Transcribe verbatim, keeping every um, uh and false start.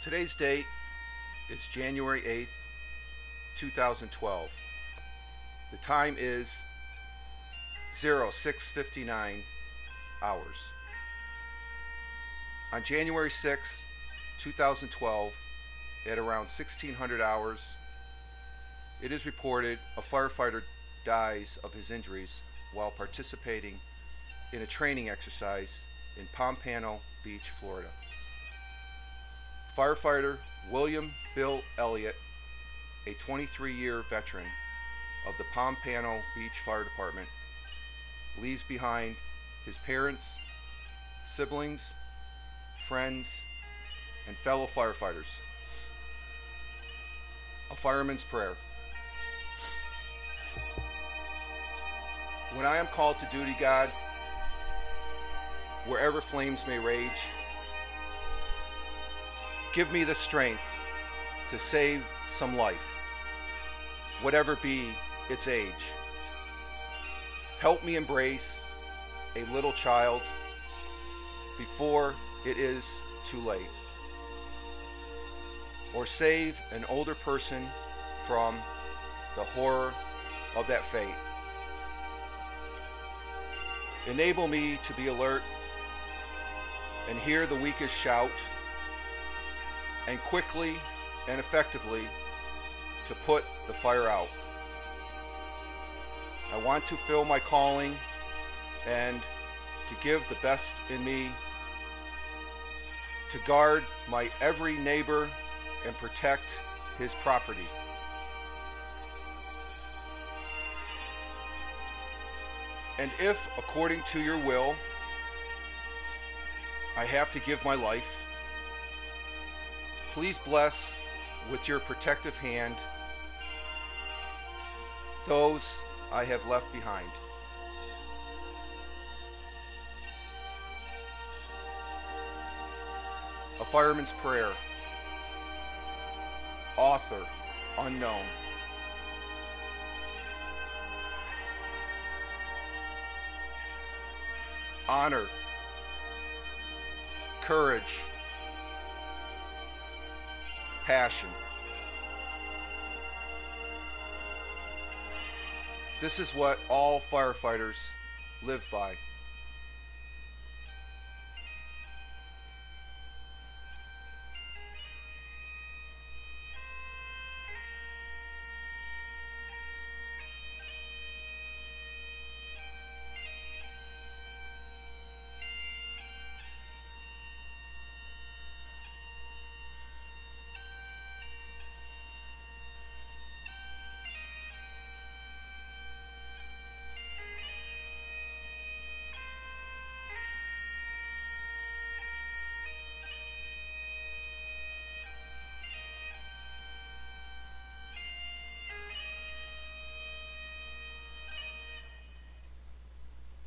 Today's date is January eighth, two thousand twelve. The time is zero six fifty-nine hours. On January sixth, two thousand twelve, at around sixteen hundred hours, it is reported a firefighter dies of his injuries while participating in a training exercise in Pompano Beach, Florida. Firefighter William Bill Elliott, a twenty-three-year veteran of the Pompano Beach Fire Department, leaves behind his parents, siblings, friends, and fellow firefighters. A fireman's prayer. When I am called to duty, God, wherever flames may rage, give me the strength to save some life, whatever be its age. Help me embrace a little child before it is too late, or save an older person from the horror of that fate. Enable me to be alert and hear the weakest shout, and quickly and effectively to put the fire out. I want to fill my calling and to give the best in me to guard my every neighbor and protect his property. And if, according to your will, I have to give my life, please bless with your protective hand those I have left behind. A Fireman's Prayer. Author unknown. Honor, courage, passion. This is what all firefighters live by.